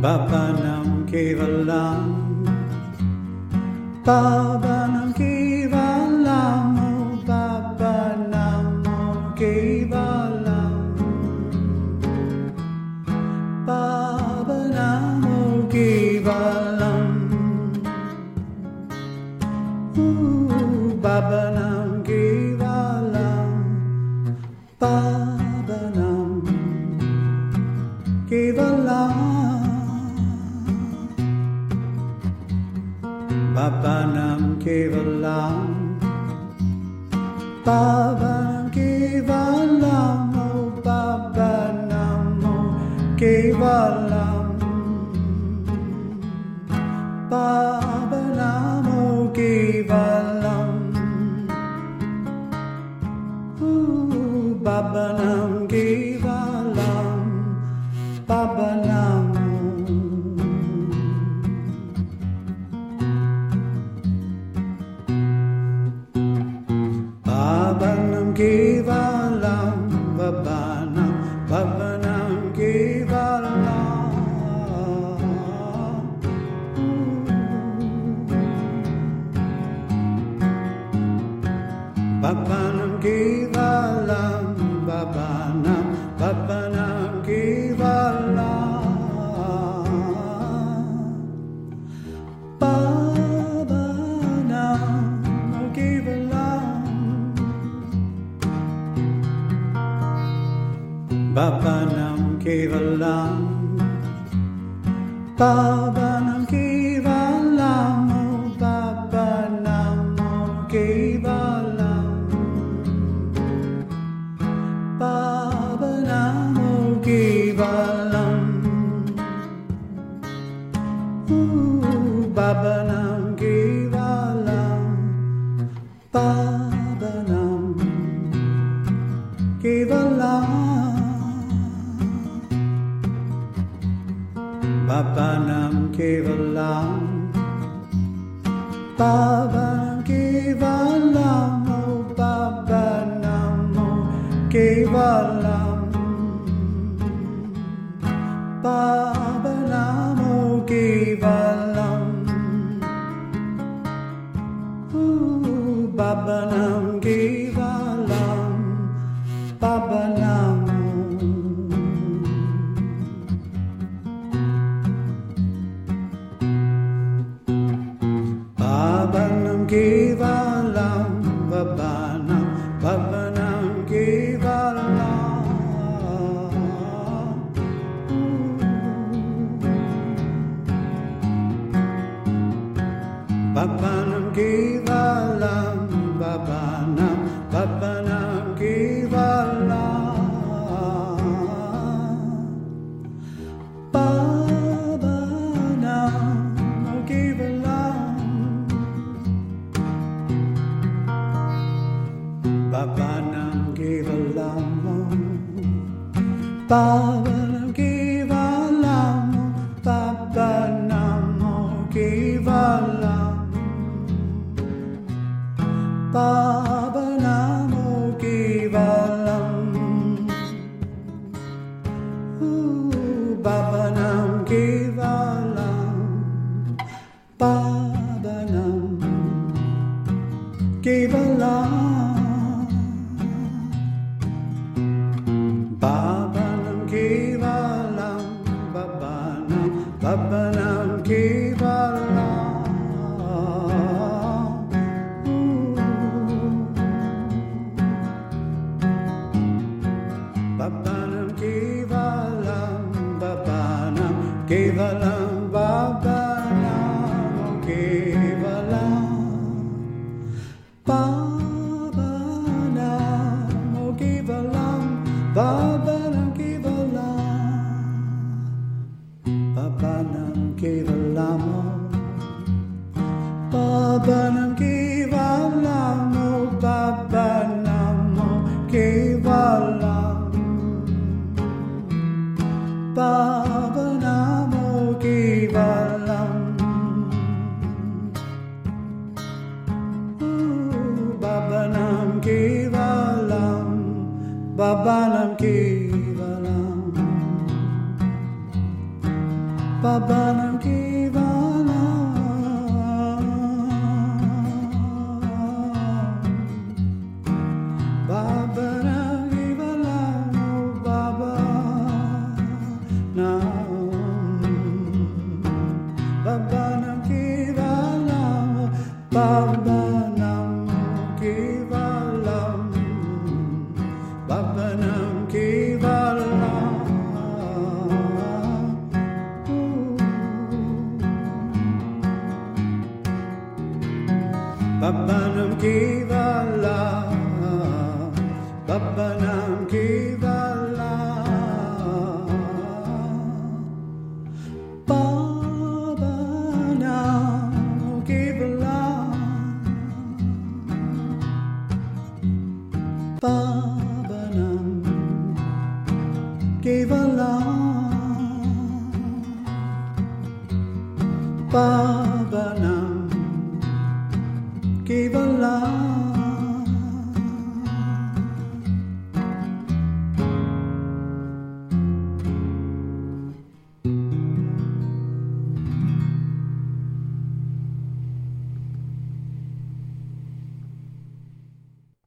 Babanam Kevalam, Babanam Kevalam, Babanam Kevalam, Babanam Kevalam, Babanam Kevalam, Babanam Kevalam. Babanam Kevalam, Babanam Kevalam, oh Babanam Kevalam, Babanam Kevalam, Babanam Kevalam, Babanam. Babanam Kevalam, Babanam, Babanam Kevalam, Babanam Kevalam, Babanam, Babanam Kevalam, Babanam Kevalam. Babanam Kevalam, Babanam Kevalam, oh Babanam Kevalam, Babanam Kevalam, Babanam Kevalam, Babanam Kevalam. Babanam Kevalam, Babanam Kevalam, oh Babanam Kevalam, Babanam Kevalam, Babanam Kevalam, Babanam. Babanam Kevalam, Babanam, Babanam Kevalam, Babanam Kevalam, Babanam, Babanam Kevalam, Babanam Kevalam, Babanam Kevalam, Babanam Kevalam, Babanam Kevalam, Babanam Kevalam, Babanam Kevalam, Babanam Kevalam, Babanam Kevalam, Babanam, Babanam Kevalam, Babanam Kevalam, Babanam Kevalam, Babanam Kevalam, Babanam Kevalam, Babanam Kevalam, Babanam Kevalam, Babanam Kevalam, Babanam Kevalam, Babanam Kevalam, Babanam Kevalam, Babanam Kevalam, Babanam Kevalam, Babanam Kevalam, Baba Nam, Babanam Kevalam, Babanam Kevalam, Babanam Kevalam. Babanam Kevalam, Babanam Kevalam, Babanam Kevalam, Babanam Kevalam,